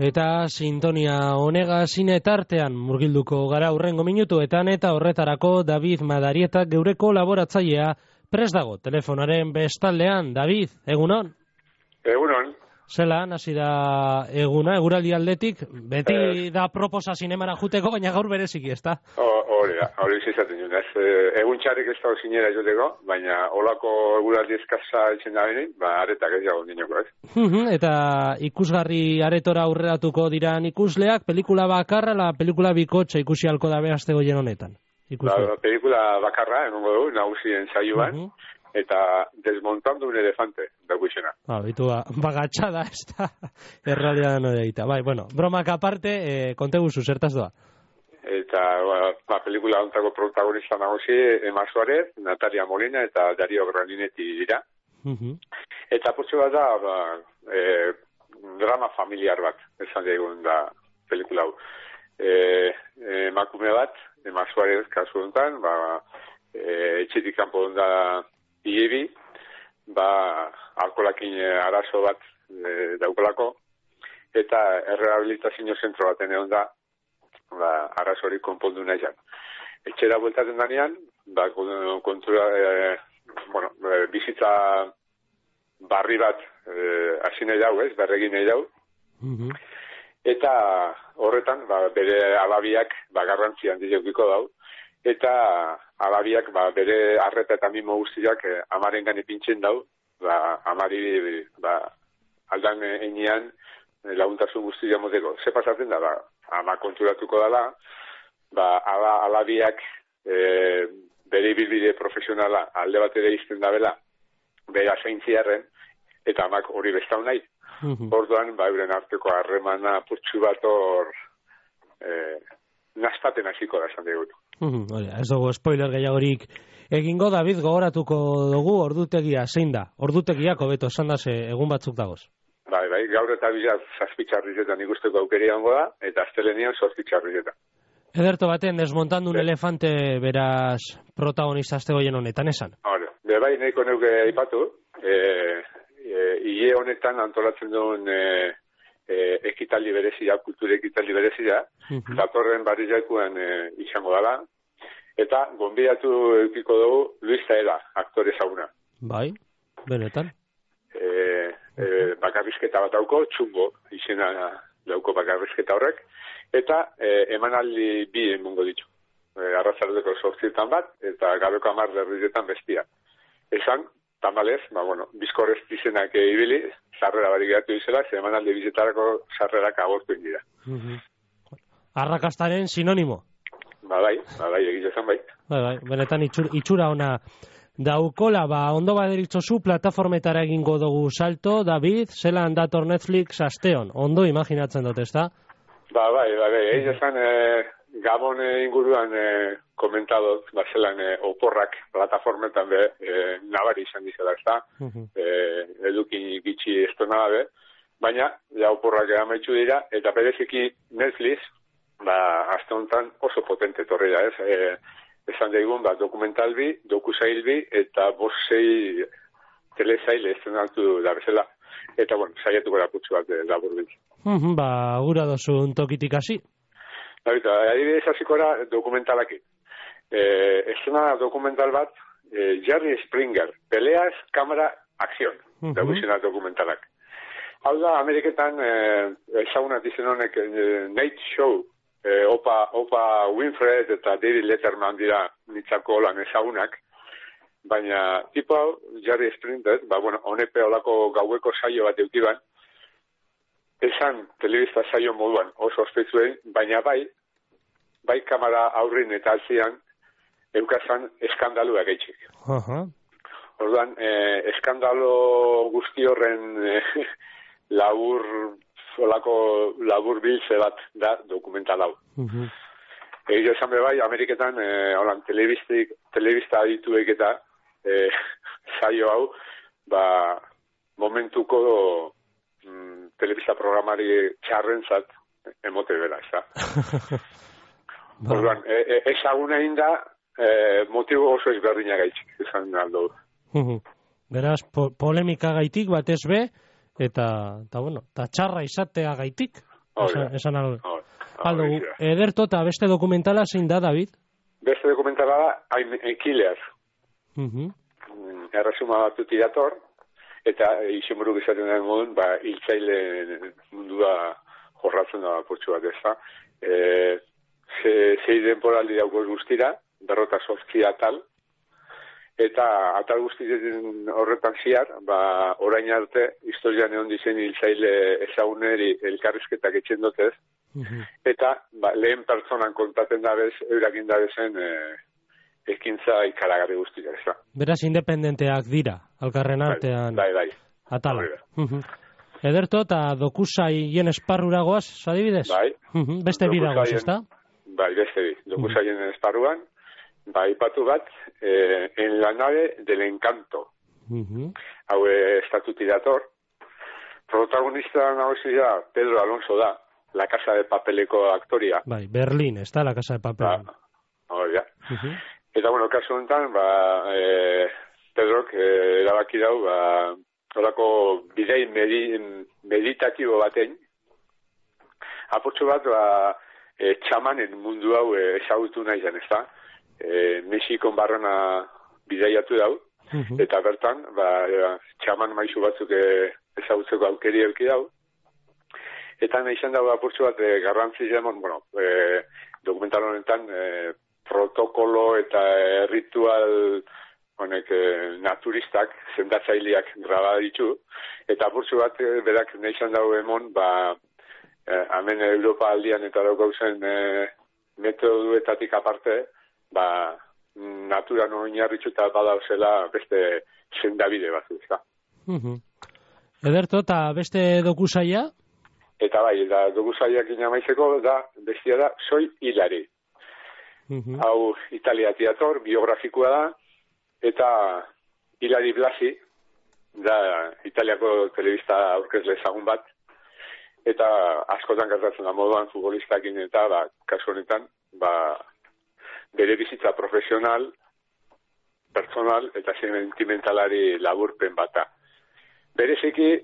Eta sintonia honega zine tartean murgilduko gara hurrengo minutuetan eta horretarako David Madarieta geure kolaboratzailea prest dago telefonaren bestaldean. David, egunon? Egunon. Zelan, hasi da eguna, eguraldi aldetik, beti da proposa zinemara juteko, baina gaur bereziki, ezta? Hori izaten dut, egun txarrik ez dago zinera joteko, baina olako eguraldi eskasa itzen da benin, aretak ez jago dineko, ez? Eta ikusgarri aretora aurreratuko diran ikusleak, pelikula bakarra, la pelikula bikotxa ikusi halko da behazte goien honetan? Pelikula bakarra, enongo du, nagusien saioan, eta desmontando un elefante, dago izena. Bitu, bagatxada, ez da, erradia no deita. Bai, bueno, bromak aparte, konte guzu, zertaz doa? Eta, pelikula ontako protagonista nagusi, Emma Suárez, Natalia Molina eta Dario Graninetti dira. Eta putzu bat da, drama familiar bat, esan daigun da pelikula hau. Emakume bat, Emma Suárez kasu honetan, etxetik kanpo da Ibi, alkolakin arazo bat daukolako, eta errehabilitazio zentro baten egon da, arazo hori konpondu nahi jan. Etxera bueltatzen danean, kontura, bizitza barri bat hasi nahi dau, berregin nahi dau, eta horretan, bere alabiak garrantzian dizeukiko dau, eta alabiak bere arreta eta mimo guztiak amaren gani pintzen dau, amari aldan enean laguntasun guztia moteko. Ze pasatzen da, ama konturatuko dela, alabiak bere bilbide profesionala alde bat ere izten da bela, bera zaintziarren, eta amak hori bestau nahi. Orduan, euren arteko harremana purtsu bat hor nastaten hasiko da, esan dugu. Ez dugu spoiler gehiagorik egingo. David, gogoratuko dugu ordutegia zein da? Ordutegiak hobeto esan da egun batzuk dagoz. Bai, gaur eta bizat zazpitxarrizetan ikusteko aukeria hongo da, eta astelenian zortzitxarrizetan. Ederto baten, desmontando un elefante beraz protagonista azte goien honetan, esan? Hore, bai, nahiko neuke aipatu, hile honetan antolatzen duen ekitaldi berezia, kultura ekitaldi berezia, datorren barriakuan izango dela, eta gonbidatu eukiko dugu Luis Taera, aktore ezaguna. Bai, benetan. Bakarrizketa bat dauko, txungo izena dauko bakarrizketa horrek, eta emanaldi bi emungo ditu. Arrazaldeko 8 bat, eta gabeko 10 herrietan bestia. Esan, tamalez, bizkorrez izenak ibili, sarrera barik geratu izela, emanaldi bizetarako sarrerak agortu indira. Arrakastaren sinonimo. Bai, egizan bai. Bai, benetan itxura ona daukola, ondo baderitzozu plataformetara egingo dugu salto, David, zelan dator Netflix asteon, ondo imaginatzen dut, ezta? Bai, egizan Gabon inguruan komentadot, zelan oporrak plataformetan nabari izan dizela, ezta? Edukin gitxi estona dabe, baina, oporrak amaitu dira, eta bereziki Netflix, azte honetan oso potente torri da, esan daigun, dokumentalbi, dokusailbi, eta 5-6 telesail estrenatu da bezala. Eta, saiatuko da putzu bat labur biltzen. Gura dozun tokitik hasi. Adibidez hasiko da dokumentalaki. Estrena dokumental bat, Jerry Springer, peleas, kamera, akzion, dagoizena dokumentalak. Hau da, Ameriketan ezagunat izen honek Night Show, Opa Winfrey eta David Letterman dira nitzako lan ezagunak, baina tipo hau, Jerry Springer, honepe olako gaueko saio bat eukiban, esan telebista saio moduan oso ospetsuen, baina bai kamera aurrin eta altzian eukazan eskandaluak eitxik. Orduan, eskandalo guzti horren labur biltze bat da dokumental hau. Egio esan bai, Ameriketan, telebista adituek eta saio hau, momentuko telebista programari txarrentzat emote bera, ez da. Orduan, ezaguna inda, motibo oso ezberdina gaitxik, esan aldo. Beraz, polemika gaitik batez be, eta txarra izatea gaitik. Esan algo. Aldo, ederto eta beste dokumentala zein da, David? Beste dokumentala da, I'm Killer. Erresuma batut idator, eta izenburu gizaten den modun, hiltzaile mundua jorratzen da portsu bat, ez da. 6 denporaldi daukoz guztira, 48 atal, eta atal guztien horretan ziar, orain arte, historian egon dizen hiltzaile ezaguneri elkarrizketak etxen dotez, eta lehen pertsonan kontaten dabez, eurakin dabezen ekintza ikaragarri guztia, ez da. Beraz, independenteak dira, alkarren artean. Bai. Atala. Ederto, eta dokusaien esparruragoaz, adibidez? Bai. Beste bidagoaz, ez da? Bai, beste bi. Dokusaien esparruan, ipatu bat, en la nave del encanto. Hau estatuti dator. Protagonista nagosia Pedro Alonso da, La Casa de Papeleko aktoria. Bai, Berlín, ez da La Casa de Papel. Hori da. Eta, kasu honetan, Pedrok erabaki dau, horako bidei meditatibo batein, apurtxo bat, txamanen mundu hau ezagutu nahi zen, ez da? Mexikon barrena bideiatu dau, eta bertan, txaman maizu batzuk ezagutzeko aukeri euki dau, eta nahi zen dago apurtxo bat garrantzi zemon, dokumental honetan, protokolo eta ritual naturistak, sendatzaileak graba ditu, eta apurtxo bat berak nahi zen dago emon, hemen Europa aldian eta daukauzen metoduetatik aparte, naturan oinarritxuta badauzela beste sendabide bat, ezta. Ederto, eta beste dokusaia? Eta eta dokusaiak inamaizeko bestia da, Soy Hilari. Hau Italia teator, biografikoa da, eta Hilari Blasi, da Italiako telebista aurkezle ezagun bat, eta askotan gertatzen da moduan futbolistakin eta kasu honetan, bere bizitza profesional, personal eta sentimentalari laburpen bata. Bereziki,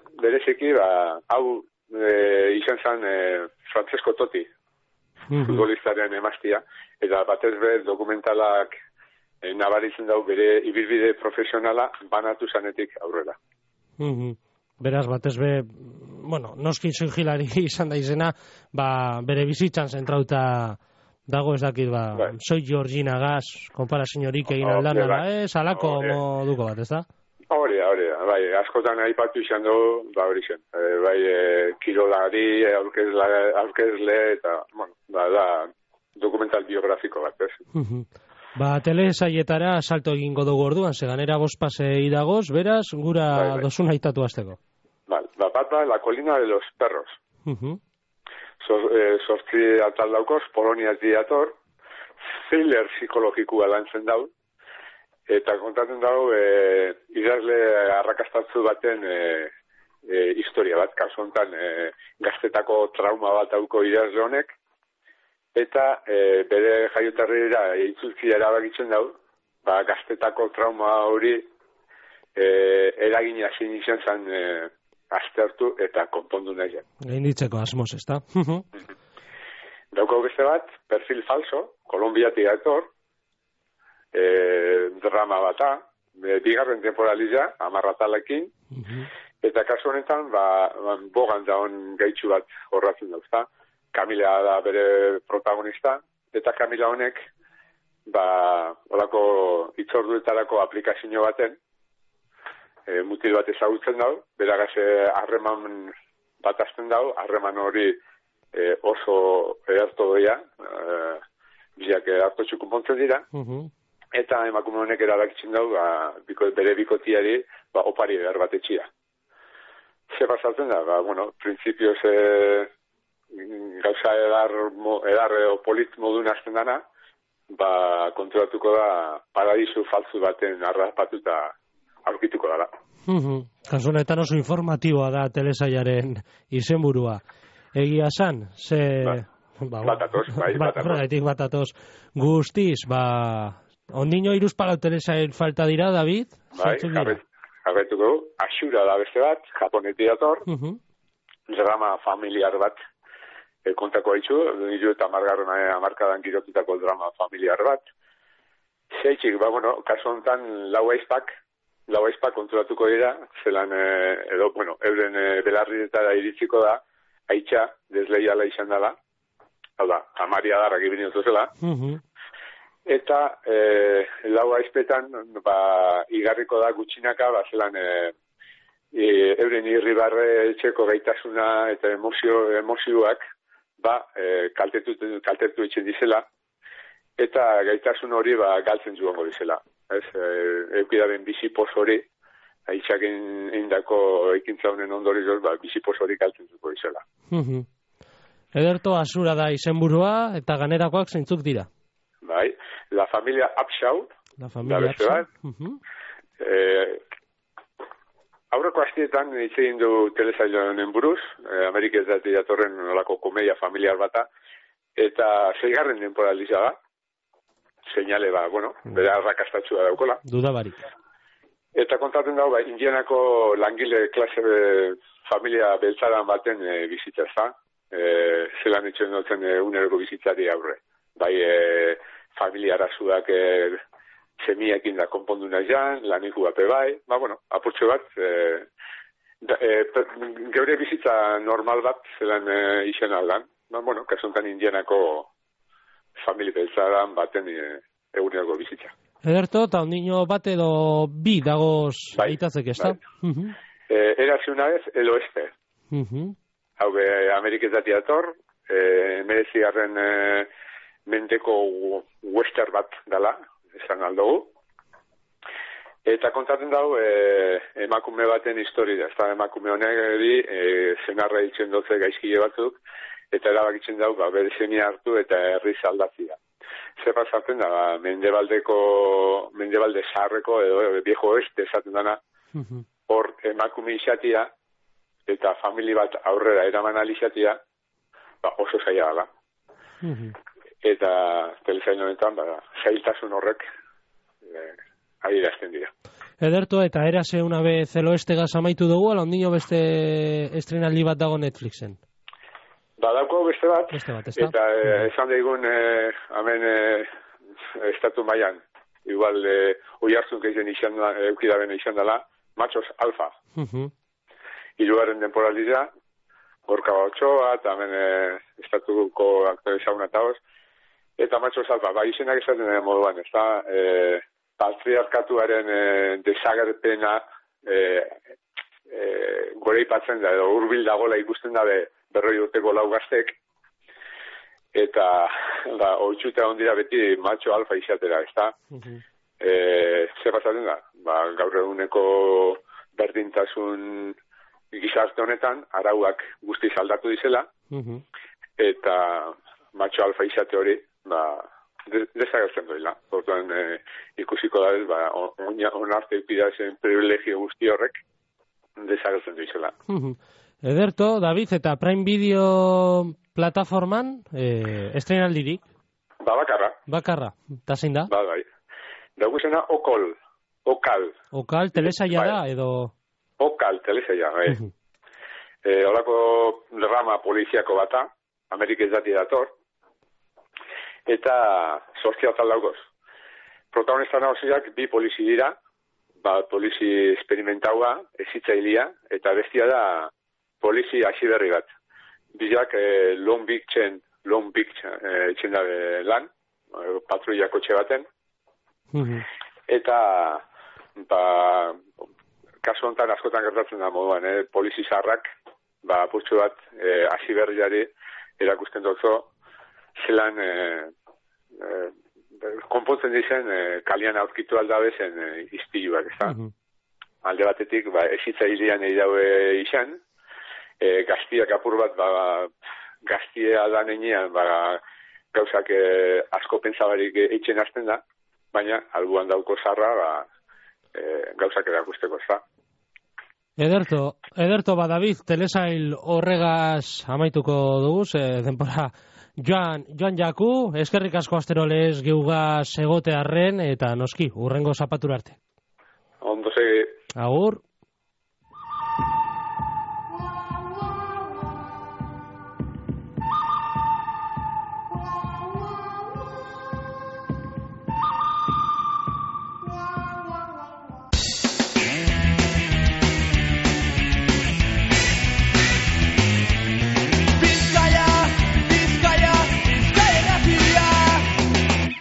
hau izan zen Francesco Totti, futbolistaren emaztia, eta batez be dokumentalak nabaritzen dau bere ibilbide profesionala banatu zanetik aurrera. Beraz, batez be, noski Soy Hilari izan da izena, bere bizitzan zentrauta dago ez dakit, Soy Georgina Gas, konparaziorik egin aldan, alako moduko bat, ez da? Hori da, askotan aipatu izan dugu, hori zen, kirolari, aurkezle, eta, da dokumental biografiko bat, ez? Telesaietara salto egingo dugu orduan, seganera 5 pasei dagoz, beraz, gura dozun aitatu azteko. Bat La Colina de los Perros. Sortzi atal daukoz, Polonia diator, thriller psikologikua lantzen dau, eta kontatzen dago idazle arrakastatzu baten historia bat, kasu honetan gaztetako trauma bat dauko idazle honek, eta bere jaioterrira itzultzia erabakitzen dau, gaztetako trauma hori eragina zein izan zen aztertu eta konpondu nahi zen. Gainditzeko asmoz, ez da? Dauko beste bat, Perfil Falso, Kolombiatik dator, drama bata, bigarren temporaliza, 10 atalekin, eta kasu honetan, bogan daun gaitxu bat horratzen dauzta. Kamila da bere protagonista, eta Kamila honek, holako itzorduetarako aplikazio baten, mutil bat ezagutzen dau, beragaz harreman bat azten dau, harreman hori oso ederto doia, biak harto txukunpontzen dira, eta emakume honek erabakitzen dau, bere bikotiari, opari behar bat etxia. Ze pasatzen da, prinsipioz gauza edar polit modun azten dana, kontrolatuko da paradisu faltzu baten arrapatuta aurkituko dara. Kasunetan oso informatiboa da telesaiaren izenburua. Egia san, batatoz. Guztiz, ondino iruzpalau telesaien falta dira, David? Jarretuko, Ashura da beste bat, japonetik dator, drama familiar bat, kontako haitzu, 30. girotutako drama familiar bat. Zeitzik, kasu honetan lau aizpak konturatuko dira, zelan, euren belarrietara iritsiko da, aitza, desleiala izan dela, hau da, amari adarrak ibili zela, eta lau aizpetan, igarriko da gutxinaka, zelan, euren irribarre etxeko gaitasuna eta emozioak, kaltetu etxen dizela, eta gaitasun hori galtzen joango dizela. Eukidaren bizipos hori, aitzak eindako ekintza honen ondorioz, bizipos hori galtzen zuko dizela. Ederto Azura da izenburua, eta ganerakoak zeintzuk dira? Bai, la familia Upshaw, da beste bat. Aurreko astietan hitz egin du telesailonen buruz, Amerikez datorren nolako komedia familiar bata, eta 6. temporaliza da. Seinale bere arrakastatsua daukola. Duda barik. Eta kontatzen dago, Indianako langile klase familia beltzaran baten bizitza ez da. Zelan etxen dutzen uneroko bizitzari aurre. Familia arazuak semiekin da konpondu nahian, laniku bape apurtxo bat, geure bizitza normal bat zelan izan aldan. Kasuntan Indianako familia beltzaran baten egunerako bizitza. Ederto, eta ondino bat edo bi dagoz aitatzek, ez da? Erazi una vez el oeste. Hau Amerikez dator, 19. Mendeko western bat dala, esan aldugu. Eta kontatzen dago emakume baten historia. Ez da emakume honegeri zenarra hiltzen dutze gaizkile batzuk, eta erabakitzen dago bere semia hartu eta herriz aldatzia. Zer pasatzen da, Mendebalde zaharreko edo viejo oeste esaten dana, hor emakume izatia eta familia bat aurrera eraman alizatia, oso zaila dela. Eta telesail honetan, zailtasun horrek adierazten dira. Ederto, eta erase una vez el oeste gaz amaitu dugu, ala ondino beste estrenaldi bat dago Netflixen? Badauko beste bat, eta esan daigun hemen estatu mailan, igual hoi hartzun keizen eukidaren izan dela, Machos Alfa. Hirugarren temporaliza, Gorka Bautxoa, eta hemen estatuko aktore zauna eta hoz, eta Machos Alfa, izenak esaten den moduan, ez da, patriarkatuaren desagerpena gore ipatzen da, edo urbil dagoela ikusten dabe, 40 urteko lau gaztek, eta oitxuta ondira beti macho alfa izatera, ez da? Zer pasatzen da? Gaur eguneko berdintasun gizarte honetan, arauak guztiz aldatu dizela, eta macho alfa izate hori, desagertzen doila. Hortuan ikusiko da, onarte ipidazen privilegio guzti horrek, desagertzen doizela. Ederto, David, eta Prime Video plataforman estrenaldirik? Bakarra. Eta zein da? Bai. Dauguzena Okal. Okal, telesaia da, edo? Okal, telesaia, bai. Horako drama poliziako bata, Amerikez dator, eta 8 atal daugoz. Protagonista nagusiak bi polizi dira, polizi esperimentaua, ezitzailia, eta bestia da polizi hasiberri bat. Bizak Long Beach etxen dabe lan, patruiako txe baten. Eta kasu honetan askotan gertatzen da moduan, polizi zaharrak, putxu bat hasiberriari erakusten dutzo, zelan konpontzen dizen kalian aurkitu aldabezen izpiluak, ez da? Alde batetik, ezitzailean daue izan, gaztiak apur bat, gaztia da nenean, gauzak asko pentsabarik eitzen hasten da, baina albuan dauko zarra, gauzak erakusteko, ez da? Ederto, David, telesail horregaz amaituko dugu, denpora joan jaku, eskerrik asko asterolez geugaz egote arren, eta noski, urrengo zapatura arte. Ondo segi. Agur.